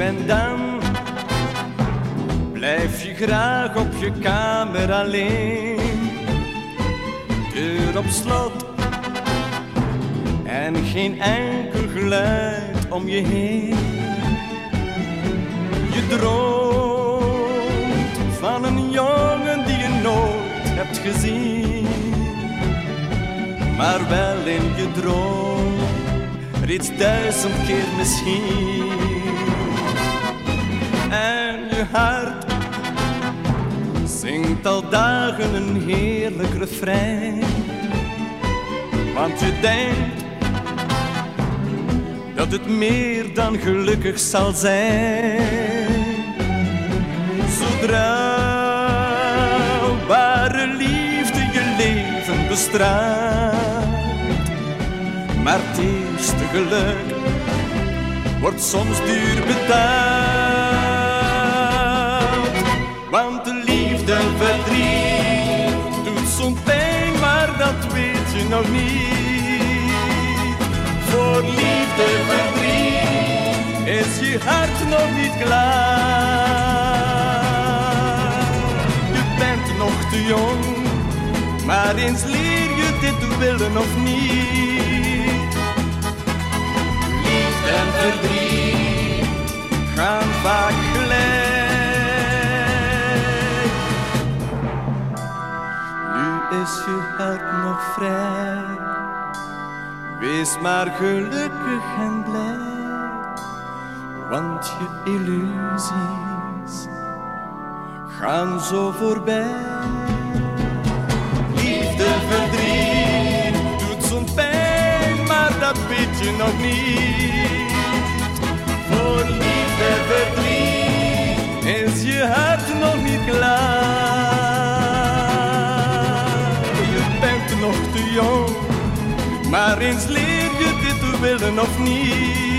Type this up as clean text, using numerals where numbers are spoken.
en dan blijf je graag op je kamer alleen. Deur op slot en geen enkel geluid om je heen. Je droomt van een jongen die je nooit hebt gezien, maar wel in je droom, reeds 1000 keer misschien. En je hart zingt al dagen een heerlijk refrein, want je denkt dat het meer dan gelukkig zal zijn. Zodra ware liefde je leven bestraalt, maar het eerste geluk wordt soms duur betaald. Want de liefde en verdriet doet zo'n pijn, maar dat weet je nog niet. Voor liefde en verdriet is je hart nog niet klaar. Je bent nog te jong, maar eens leer je dit willen of niet. Liefde en verdriet gaan vaak gelijk. Nu is je hart nog vrij, wees maar gelukkig en blij, want je illusies gaan zo voorbij. Liefde, verdriet doet zo'n pijn, maar dat weet je nog niet. Voor liefde, verdriet is je hart nog niet klaar. Je bent nog te jong, maar eens leer je dit te willen of niet.